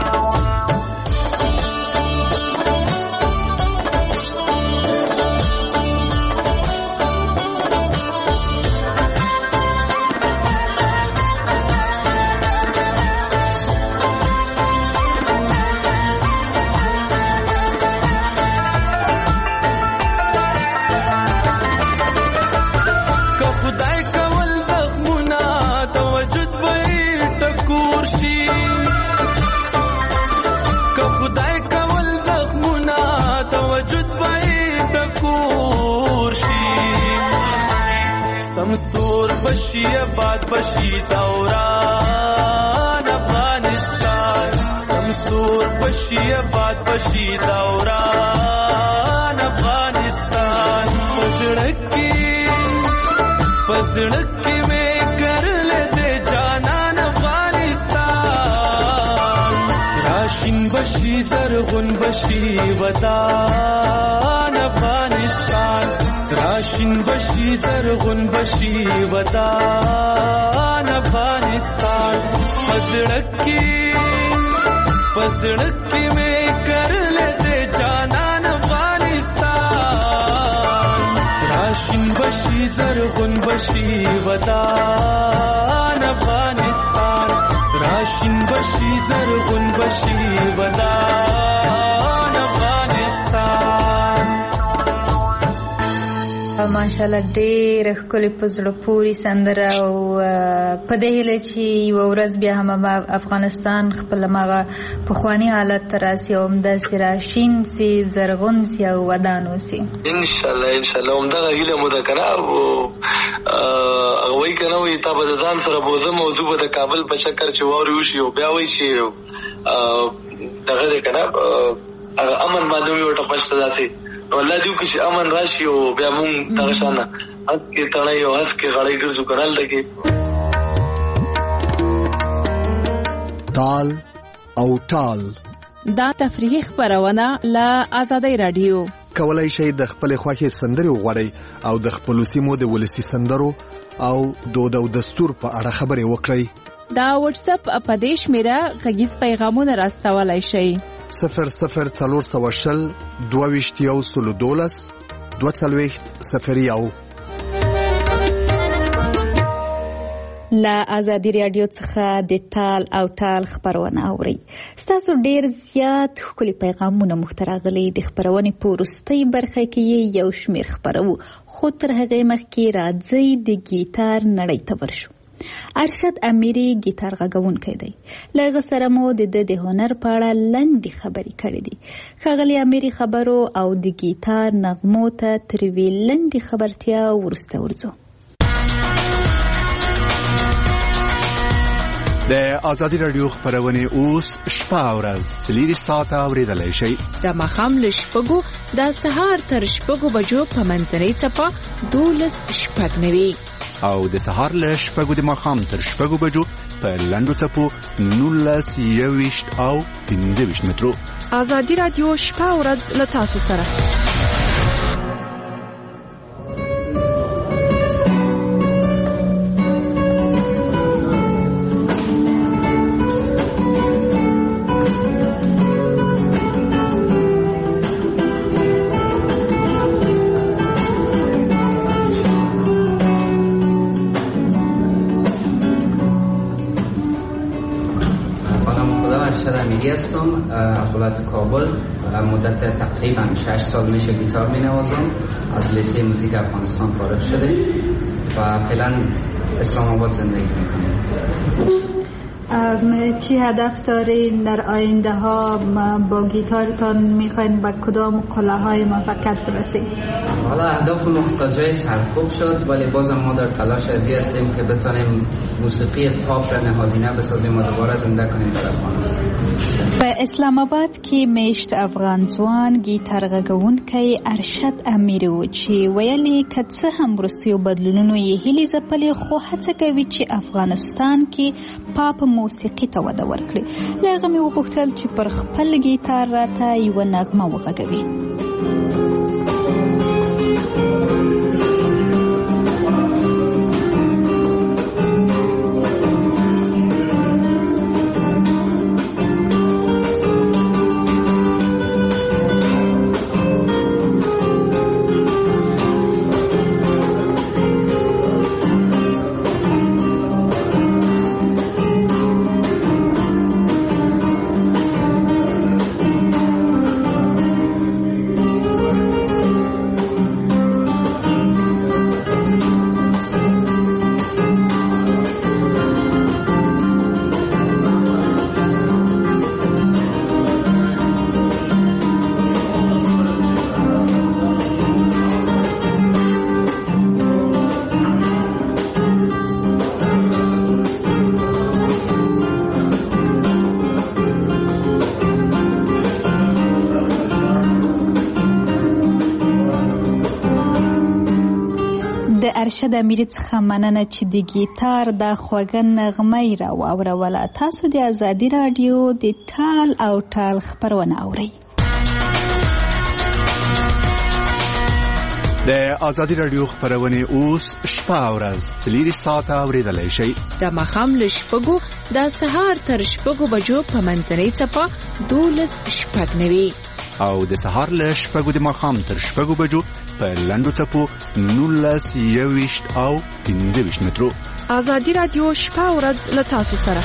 समसूर बशी आबाद बशी दौरान अफगानिस्तान. समसूर बशी आबाद बशी दौरान अफगानिस्तान. पसड़की पसड़की में कर लेते जाना अफगानिस्तान. राशिन बशी जरगुन बशी वदान अफगानिस्तान. राशिन बशी जरगुन बशी वदान अफगानिस्तान. पसड़की पसड़की में कर लेते जाना अफगानिस्तान. राशिन बशी जरगुन बशी वदान अफगानिस्तान. राशिन बशी जरगुन बशी वदान अफगानिस्तान. ماشاءالله ډېر ښکلې په زړه پورې سندره او په دې هیله چې یوه ورځ بیا هم افغانستان خپل هماغه پخواني حالت ته راسي او همداسې راشین سي زرغون سي او ودان وسي انشاءالله انشاءالله همدغه هیله مو ده که نه هغه وایي که نه وایي تا به د ځان سره بوزه موضوع به د کابل په چکر چې واورې وشي او بیا وایي چې دغه دی که نه هغه امن باندې مې ورته پچته داسې والله دیو کې چې امن راشي او بیا مونږ دغه شانه هس کې تړی او هس کې غړی ګرځو که نه هلته کې تال او ټال دا تفریحي خپرونه له آزادۍ راډیو. کولای شئ د خپل خوښې سندرې وغواړئ او د خپلو سیمو د ولسي سندرو او دود او دستور په اړه خبرې وکړئ. دا واتس اپ په دې شمیره غږیز پیغامونه راستولای شئ. صفر صفر څلور سوه شل دوه ویشت یو سلو دولس دوه څلوېښت صفر یو. له آزادي راډیو څخه د تال او ټال خپرونه اورئ. ستاسو ډېر زیات ښکلي پیغامونه موږ ته راغلي. د خپرونې په وروستۍ برخه کې یو شمېر خپرو، خو تر هغې مخکې راځئ د ګیتار نړۍ ته ورشو. ارشد امیری ګیتار غږونکی دی. له هغه سره مو د ده د هنر په اړه لنډې خبرې کړې دي. ښاغلي امیری خبرو او د ګیتار نغمو ته تر یوې لنډې خبرتیا وروسته ورځو. د آزادي راډیو خپرونې اوس شپه او ورځ څلور ساعته اورېدلی شئ. د ماښام له شپږو د سهار تر شپږو بجو په منځنۍ څپه دولس شپږ نوي او د سهار له شپږو د ماښام تر شپږو بجو په لنډو څپو نولس یوویشت او پنځه ویشت مترو. ازادي راډیو شپه او ورځ له تاسو سره. هستم از ولایت کابل. مدت تقریبا شش سال میشه گیتار مینوازم. از لیسه موزیک افغانستان فارغ شده و فعلا اسلام آباد زندگی میکنم. چی هدف دارین در آینده ها؟ با گیتارتان میخواین به کدام قله های موفقیت برسید؟ حالا اهداف مختلفه سرکوب شد، ولی بازم ما در تلاش ازی هستیم که بتانیم موسیقی پاپ را نهادینه بسازیم و دوباره زنده کنیم در افغانستان. په اسلام آباد کې میشت افغان ځوان گیتار غږونکی ارشد امیر و چې ویلي که څه هم وروستیو بدلونونو یې هیلې ځپلې، خو هڅه کوي چې افغانستان کې پاپ موسیقي ته وده ورکړي. له هغه مې وغوښتل چې پر خپل گیتار راته یوه نغمه وغږوي. ارشد امیر څخه مننه چې د گیتار د خوږه نغمه یې راواوروله. تاسو د ازادي راډیو د تال او ټال خپرونه اورئ. د ازادي راډیو خپرونه اوس شپه او ورځ څلور ساعته اوریدلای شئ. د ماښام له شپږو د سهار تر شپږو بجو په منځنۍ څپه دولس شپږ نوي او د سهار له شپږو د ماښام تر شپږو بجو په لنډو څپو نولس یوویشت او پنځه ویشت مترو. ازادي راډیو شپه او ورځ له تاسو سره.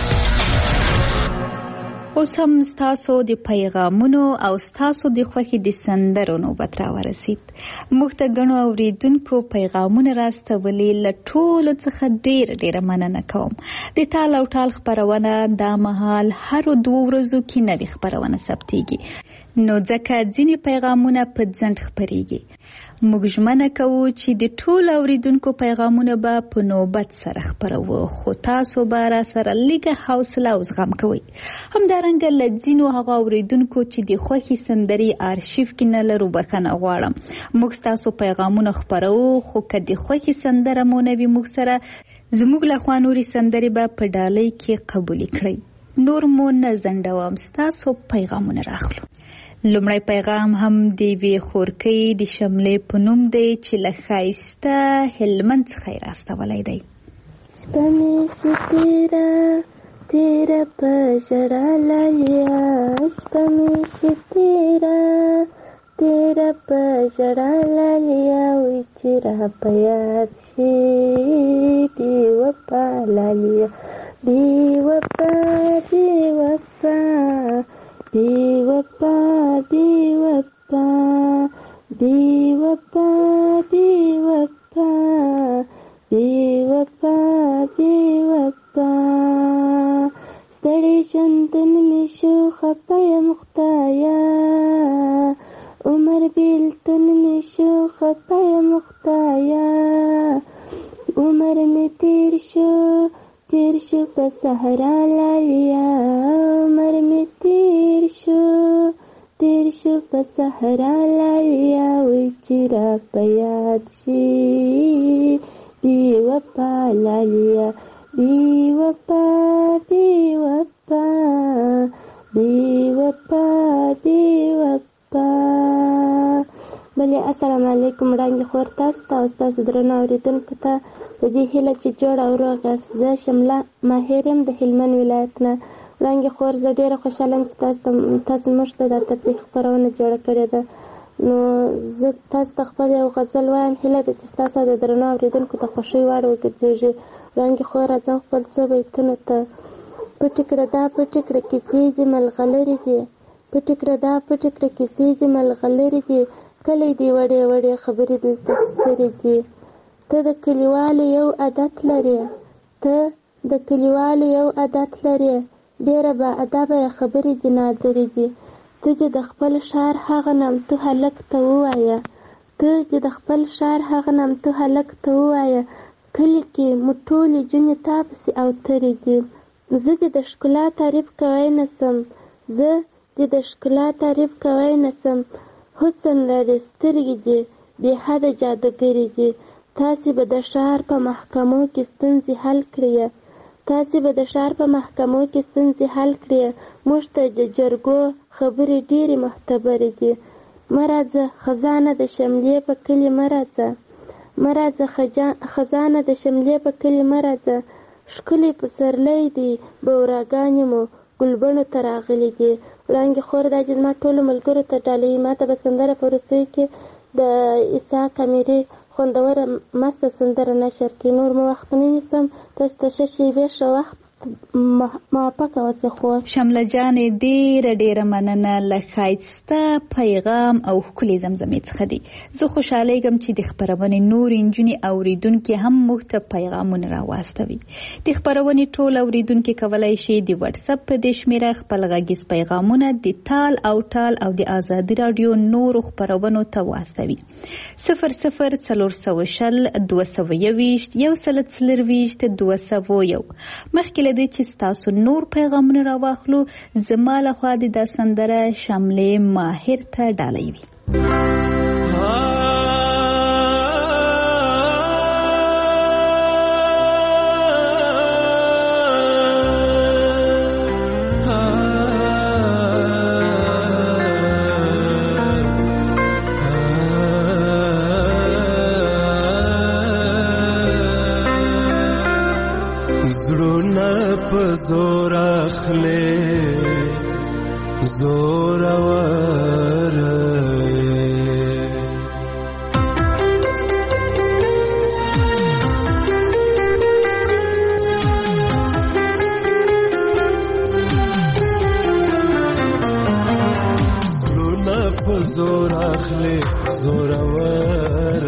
اوس هم ستاسو د پیغامونو او ستاسو د خوښې د سندرو نوبت راورسید. موږ ته ګڼو اوریدونکو پیغامونه راستولي. له ټولو څخه ډېره ډېره مننه کوم. د تال او ټال خپرونه دا مهال هرو دوو ورځو کې نوې خپرونه ثبتېږي، نو ځکه ځینې پیغامونه په ځنډ خپرېږي. موږ ژمنه کوو چې د ټولو اوریدونکو پیغامونه به په نوبت سره خپروو، خو تاسو به را سره لږه حوصله او زغم کوئ. همدارنګه له ځینو هغه اوریدونکو چې د خوښې سندرې آرشیف کې نه لرو بخښنه غواړم. موږ ستاسو پیغامونه خپروو، خو که د خوښې سندره مو نه وي موږ سره، زموږ لخوا نورې سندرې به په ډالۍ کې قبولې کړئ. نور مو نه ځنډوم، ستاسو پیغامونه راخلو. لومړی پیغام هم د یوې خورکۍ د شملې په نوم دی چې له ښایسته هلمند څخه یې راستولی دی. شپه مې شي تېره تېره په ژړا لالیا، شپه مې شي تېره تېره په ژړا لالیا، وایي چې را په یاد شي دې وفا لالیا، دې وفا دې وفا دی وفا دی وفا دی وفا دی وفا دی وفا دی وفا ستړي ژوندون مې شو خفه یم خدایه، عمر بیلتون مې شو خفه یم خدایه، عمر مې تیر شو تیر شو په صحرا لالیا، عمر مې تیر شو تیر شو په صحرا لالیا، وایي چې را په یاد شي بی وفا لالیا بی وفا بی وفا بی وفا بی وفا. بلې السلام علیکم وړاندې خور تاسو ته او ستاسو درنو اورېدونکو ته په دې هیله چې جوړ او روغ یاست. زه شمله ماهر یم د هلمند ولایت نه. وړاندې خور زه ډېره خوشحاله یم چې تاسو تاسو موږ ته دا تفریح خپرونه جوړه کړې ده. نو زه تاسو ته خپل یو غزل وایم، هیله ده چې ستاسو د درنو اورېدونکو ته خوښۍ وړ وګرځېږي. وړاندې خور راځم خپل څو بیتونو ته. پټې کړه دا پټې کړه کیسې دې ملغلرې دي، پټې کړه دا پټې کړه کیسې دې ملغلرې دي، کلی دې وړې وړې خبرې دلته سترې دي. ته د کلیوالو یو عادت لرې، ته د کلیوالو یو عادت لرې، ډېره با ادبه خبرې دې نادرې دي. ته دې د خپل ښار هغه نامتو هلک ته ووایه، ته دې د خپل ښار هغه نامتو هلک ته ووایه، کلي کې مو ټولې جونې تا پسې اوترې دي. زه دې د ښکلا تعریف کوی نه سم، زه دې د ښکلا تعریف کوی نه سم، حسن لرې سترګې دې بې حده جادوګرې دي. تاسې به د ښار په محکمو کې ستونزې حل کړئ، تاسې به د ښار په محکمو کې ستونزې حل کړئ. موږ ته د جرګو خبرې ډېرې معتبرې دي. مه راځه خزانه د شملې په کلي مه راځه، مه راځه خزانه د شملې په کلي مه راځه، ښکلي پسرلی دی بوراګانې مو ګلبڼو ته راغلي دي. وړاندې خور دا چې زما ټولو ملګرو ته ډالۍ ما ته به سندره په وروستیو کې د عیسی کامیري خوندوره مسته سندره نشر کړي. نور مو وخت نه نیسم، تاسو ته ښه شیبې ښه وخت موافقه اوسئ. خو شمله جانې ډېره ډېره مننه له ښایسته پیغام او ښکلې زمزمې څخه دی. زه خوشحالیږم چې د خپرونې نورې نجونې اورېدونکي هم موږ ته پیغامونه راواستوي. د خپرونې ټول اورېدونکي کولی شي د وټساپ په دې شمېره خپل غږیز پیغامونه د تال او ټال او د ازادي راډیو نورو خپرونو ته واستوي. صفر صفر څلور سوه شل دوه سوه یوویشت یو سل څلرویشت دوه سوه یو. مخکې له دې چې ستاسو نور پیغامونه راواخلو، زما لخوا د دا سندره شملې ماهر ته ډالۍ وي. زور اخلي زور ور زلونه په زور اخلي زور ور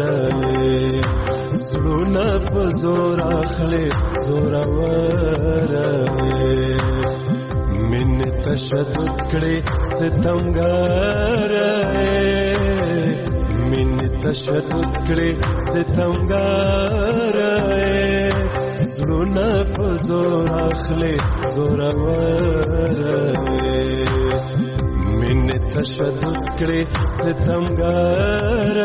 زلونه په زور اخلي زور ور تشدد کړي ستمګار من تشدد کړي ستمګار زړونه په زور اخلي زور ور من تشدد کړي ستمګار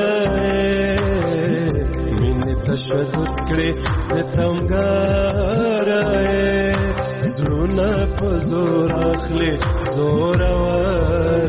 من تشدد کړي ستمګار زړونه په زور اخلي زور ور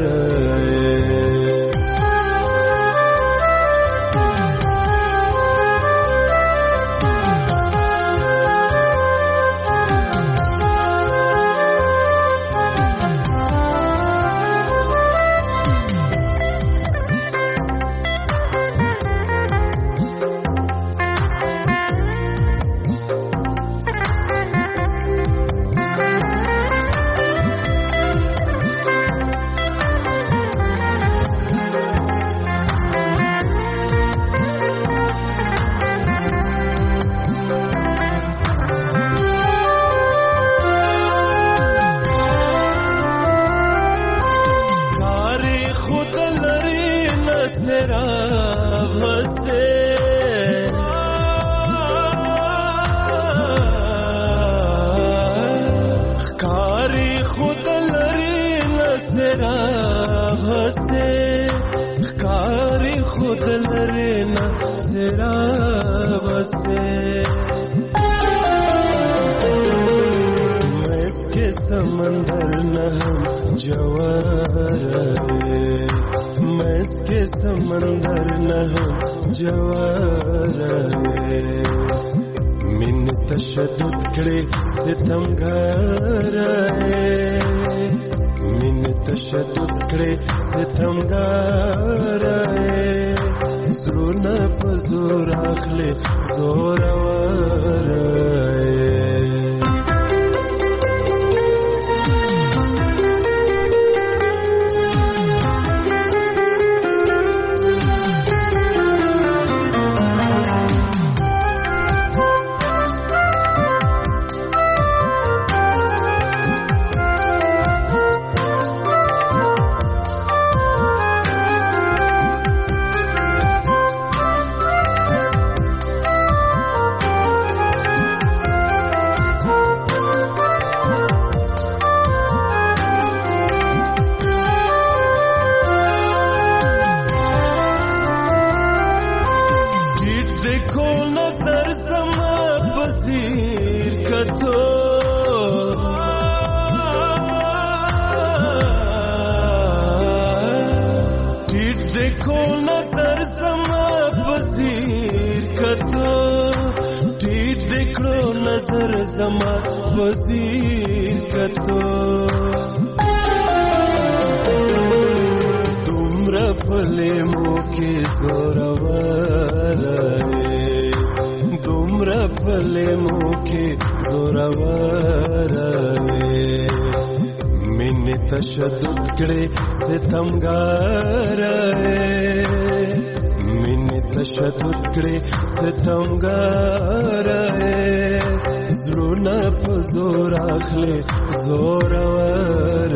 सिराग से मैं इसके समंदर न हम जवार मैं इसके समंदर न हम जवार मिन तशद्दुद करे सितमगार मिन तशद्दुद करे सितमगार زرونه په زور اخلي زورور तशद्दुद करे सितमगार मिन तशद्दुद करे सितमगार زړونه په زور اخلي زورور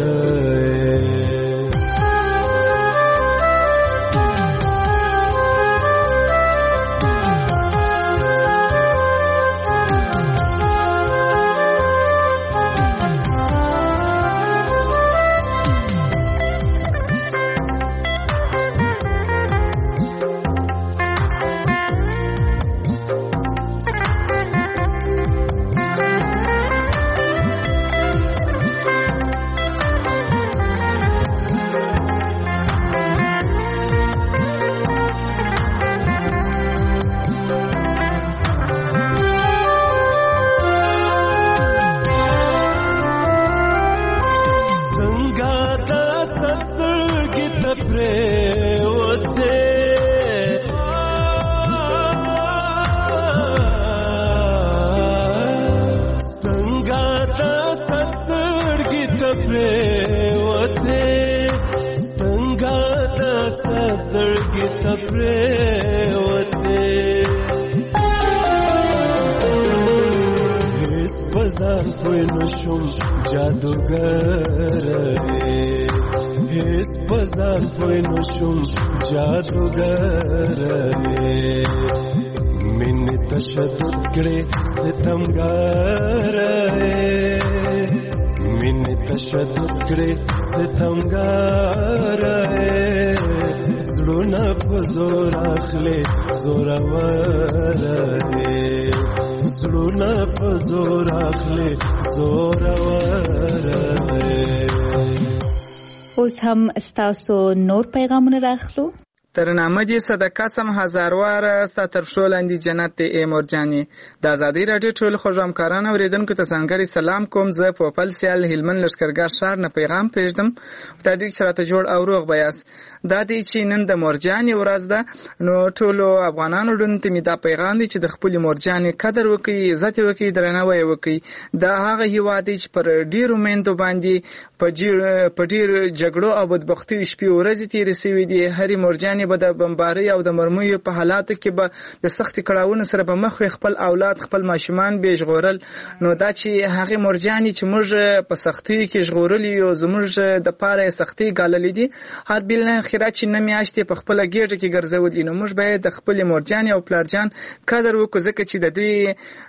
اوس هم ستاسو نور پیغامونه راخلو. ترنامه دې صدقه سم هزارواره ستر شولاندې جنت ای مرجاني د ازادي راډیو ټول خوږمکاران اوریدونکو ته څنګه سلام کوم. زه په خپل سیال هلمند لشکرګاه شهر نه پیغام پېژدم ته دې چې راته جوړ او روغ بیاس دا دې چې نن د مرجاني ورځ ده نو ټول افغانانو لپاره می دا پیغام دی چې د خپل مرجاني قدر وکړي عزت وکړي درناوی وکړي. دا هغه هیواد چې پر ډیرو مندو باندې په ډیر جګړو او بدبختي شپې ورځې تیرې شوې دي. هرې مرجاني به د بمبارۍ او د مرمیو په حالاتو کې به د سختي کړاوونو سره به مخ خپل اولاد خپل ماشومان به ژغورل. نو دا چې هغه مرجاني چې موږ په سختي کې ژغورلې او زموږ د پاره سختي ګاللې دي حد بل اخرات چې نه میاشتې په خپل ګیټ کې ګرځولې. نو موږ باید د خپل مرجاني او پلارجان قدر وکړو ځکه چې د دوی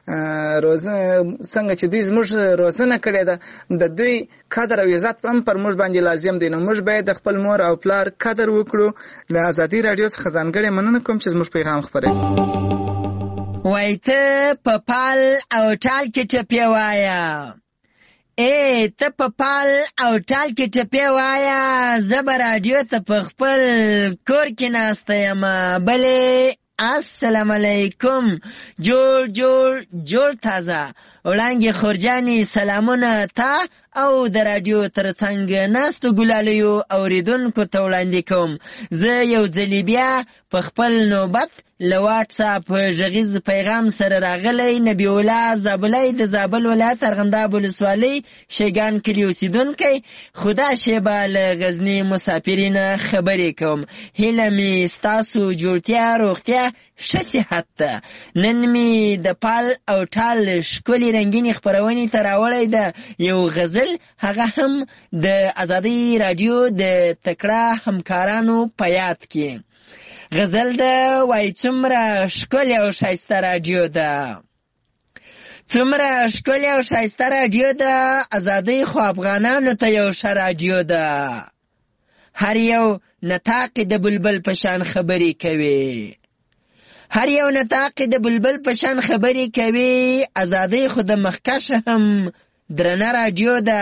روزه څنګه چې دوی زموږ روزنه کړې ده د دوی قدر او عزت هم پر موږ باندې لازم دی. نو موږ باید د خپل مور او پلار قدر وکړو. د ازادي رادیو څخه ځانګړې مننه کوم چې زموږ پیغام خپروي. وای ته په پال او ټال کې ټپې وایه، ای ته په پال او ټال کې ټپې وایه، زه به راډیو ته په خپل کور کې ناسته یم. بلې السلام علیکم، جوړ جوړ جوړ تازه وړانګې خورجانې، سلامونه تا او د راډیو تر څنګ ناستو ګلالیو اوریدونکو ته وړاندې کوم. زه یو ځلې بیا په خپل نوبت له واټس اپ غږیز پیغام سره راغلی. نبی الله زابلی د زابل ولایت ارغنداب ولسوالۍ شیګان کلي اوسیدونکی، خدا شیبه له غزني مسافرینه خبرې کوم. هیله مې ستاسو جوړتیا روغتیا ښه صحت ده. نن مې د پال او ټال ښکلې رنګینې خپرونې ته راوړی ده یو غزل، هغه هم د ازادۍ راډیو د تکړه همکارانو په یاد کې. غزل ده وای څومره ښکلې او ښایسته راډیو ده، څومره ښکلې او ښایسته راډیو ده، ازادۍ خو افغانانو ته یو ښه راډیو ده. هر یو نطاق د بلبل په شان خبرې کوي، هر یو نطاق د بلبل په شان خبرې کوي. ازادۍ خو د مخکش هم درنه راډیو ده.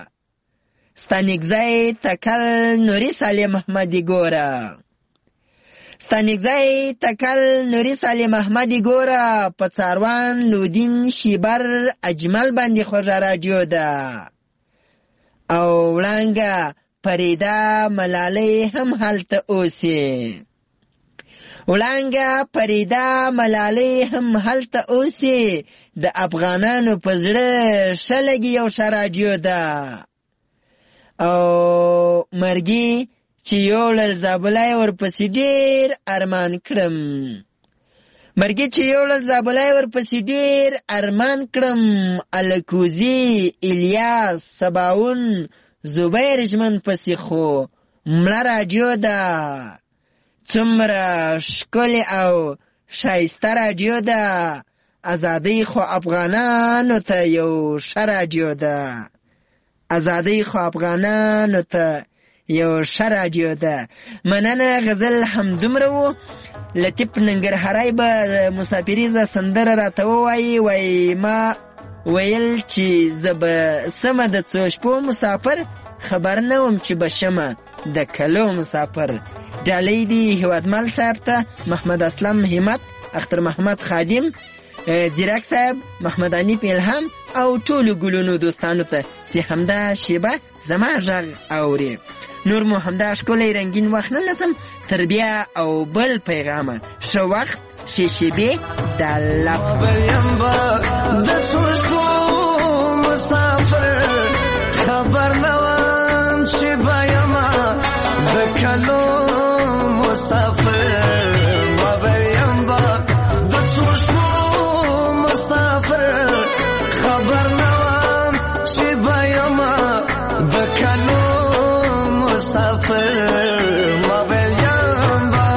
ستانګزی تکل نوري سالم احمدي ګوره، ستانګزی تکل نوري سالم احمدي ګوره، په څاروان لودین شیبر اجمل باندې خوږه راډیو ده. او وړانګه فریده ملالۍ هم هلته اوسي، وړانګه فریده ملالۍ هم هلته اوسي. د افغانانو په زړه ښه لګي یو ښه راډیو ده. او مرګي چې یوړل زابلی ورپسې ډېر ارمان کړم، مرګي چې یوړل زابلی ورپسې ډېر ارمان کړم. الکوزي الیاس سباون زبیر ژمن پسې خو مړه راډیو ده. څومره ښکلې او ښایسته راډیو ده، ازادۍ خو افغانانو ته یو ښه راډیو ده. ازادۍ خو افغانانو ته یو ښه راډیو ده. مننه. غزل همدومره و. لطیف ننګرهاری به مسافریزه سندره راته ووایي. وایي ما ویل چې زه به سمه د څو شپو مسافر، خبر نه وم چې به شمه د کلو مسافر. ډالۍ دي هیوادمل صاحب ته، محمد اسلم همت، اختر محمد خادم، زیرک صاحب، محمد انیف الهام او ټولو ګلونو دوستانو ته چې همدا شیبه زما غږ اوري. نور مو همدا ښکلی رنګین وخت نه لسم تر بیا او بل پیغامه. ښه وخت، ښې شیبې د الله د څو شپو مسافر، خبر نه وم چې به یمه د کلو مسافر. ما به یم به د څو شپو مسافر، خبر نه وم چې به یمه د کلو مسافر. ما به یم به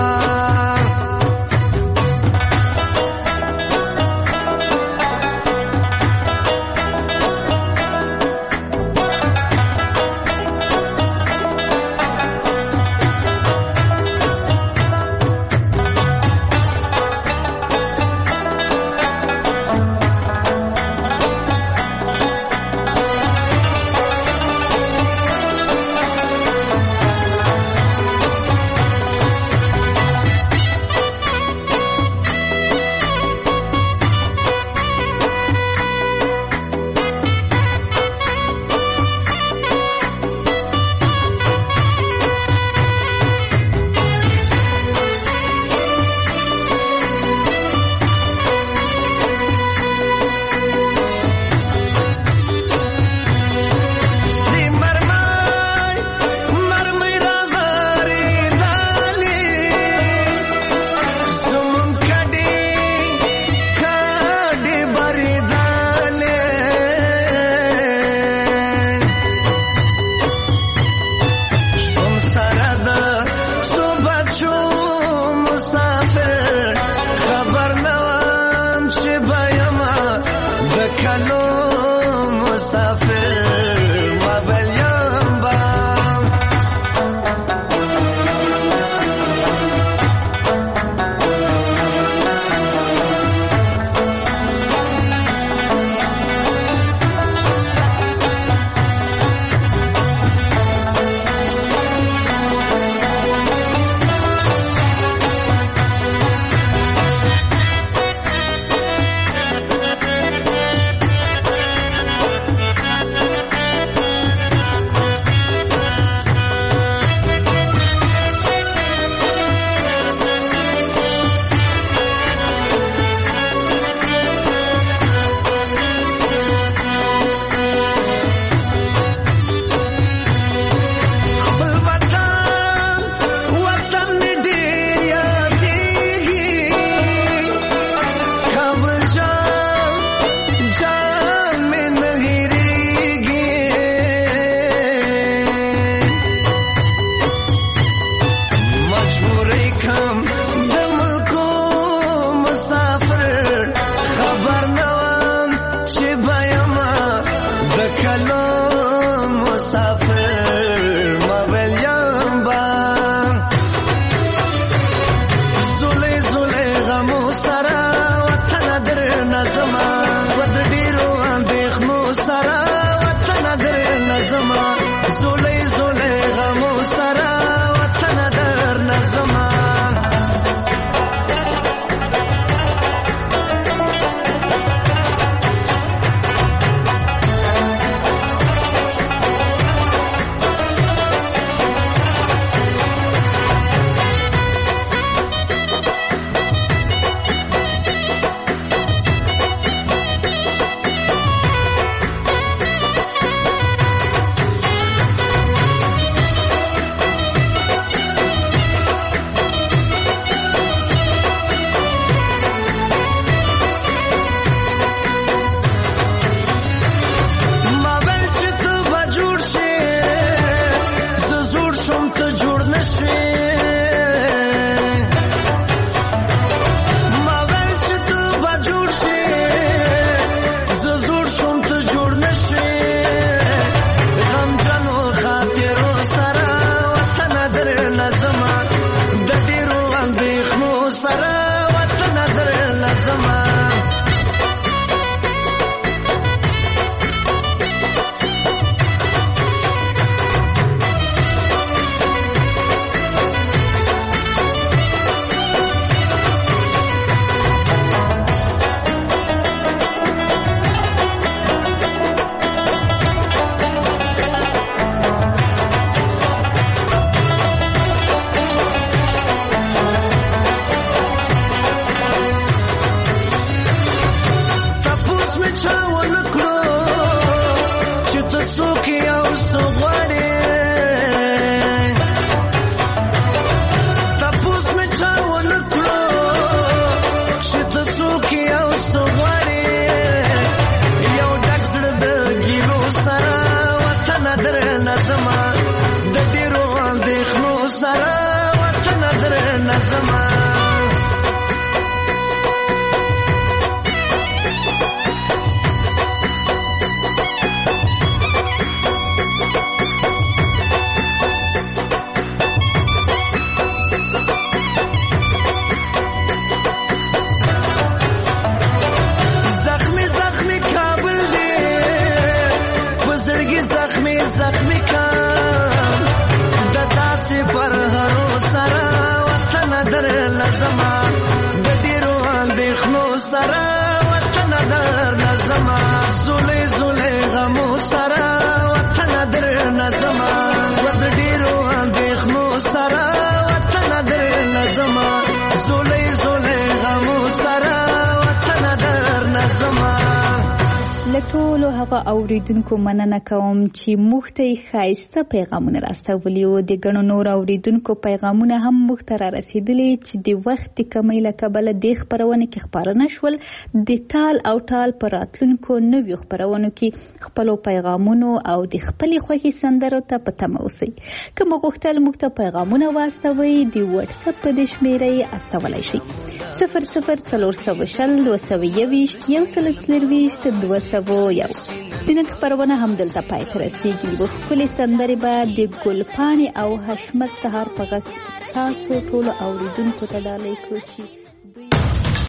غمو سره وطن در نظم زولې زولې غمو سره وطن در نظم ود ډیرو اندېښنو سره وطن در نظم زولې زولې غمو سره وطن در نظم. لټولو هغه اوریدونکو مننه کوم چې موږ ته ښایسته پیغامونه راستولي او د ګڼو نور اوریدونکو پیغامونه هم موږ ته را رسېدلي چې د وخت د کمۍ له کبله دې خپرونې کې خپاره نه شول. د ټال او ټال په راتلونکو نویو خپرونو کې خپلو پیغامونو او د خپلې خوښې سندرو ته په تمه اوسئ. که مو غوښتل موږ ته پیغامونه واستوئ د وټساپ په دې شمېره استولی شئ صفر صفر څلور سوه شل دوه سوه یوویشت یو سل څلرویشت دوه سوه یو. د نن خپرونه همدلته پای ته رسېږي. یوه ښکلې سندرې به د ګلپاڼې او حشمت سهار په غږ ستاسو ټولو اوریدونکو ته ډالۍ کړو چې